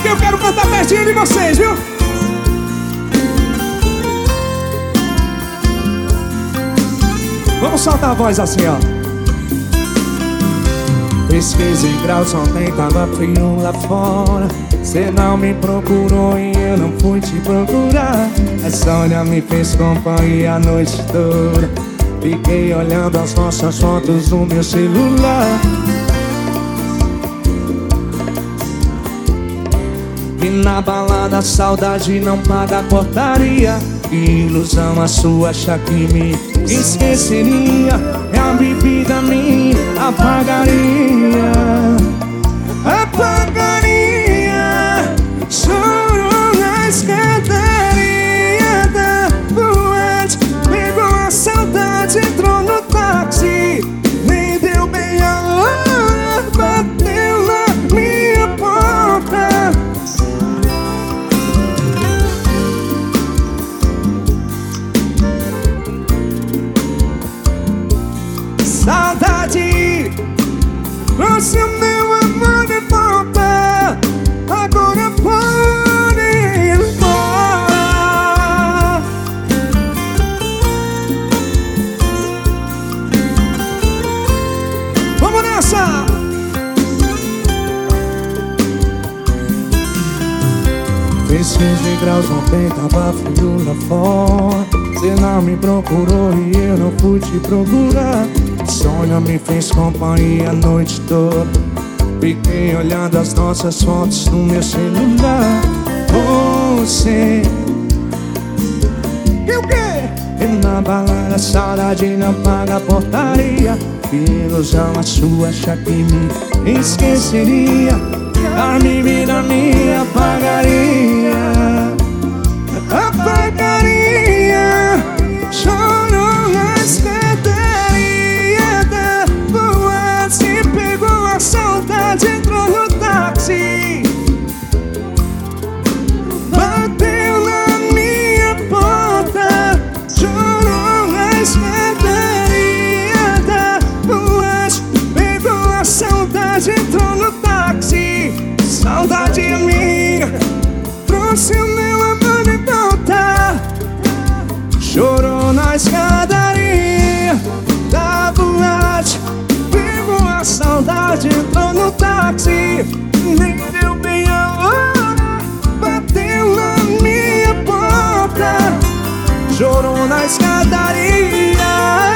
eu quero cantar pertinho de vocês, viu? Vamos soltar a voz assim, ó. Fez 15 graus ontem, tava frio lá fora. Cê não me procurou e eu não fui te procurar. Essa olha me fez companhia a noite toda. Fiquei olhando as nossas fotos no meu celular. E na balada a saudade não paga portaria. Que ilusão a sua, achar que me esqueceria. É a bebida minha, apagaria. Apagaria. Choro na escadaria da boate. Pegou a saudade, entrou no táxi. Nem deu bem a hora, bateu na minha porta. Saudade, trouxe o meu amor de volta. Agora pode ir embora. Vamos nessa! Fez 15 graus ontem, tava frio lá fora. Cê não me procurou e eu não fui te procurar. Sonho me fez companhia a noite toda. Fiquei olhando as nossas fotos no meu celular. Você e o quê? E na balada a saudade não paga portaria. Que ilusão a sua, achar que me esqueceria. A bebida minha apagaria. Apagaria. Choro na escadaria da boate. Pegou a saudade, entrou no táxi. Bateu na minha porta. Choro na escadaria da boate. Pegou a saudade, entrou no táxi. Saudade minha, trouxe o meu amor de volta. Chorou na escadaria da boate. Pegou a saudade, entrou no táxi. Nem deu bem a hora, bateu na minha porta. Chorou na escadaria.